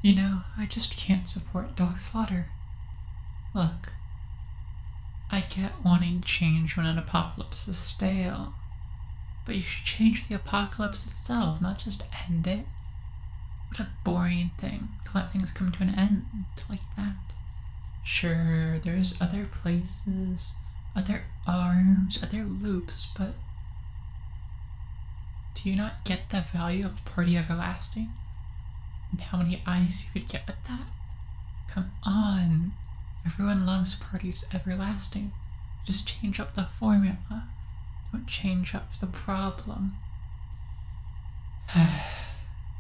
You know, I just can't support dog slaughter. Look, I get wanting change when an apocalypse is stale, but you should change the apocalypse itself, not just end it. What a boring thing to let things come to an end like that. Sure, there's other places, other arms, other loops, but do you not get the value of Party Everlasting? And how many eyes you could get with that? Come on. Everyone loves Parties Everlasting. Just change up the formula. Don't change up the problem.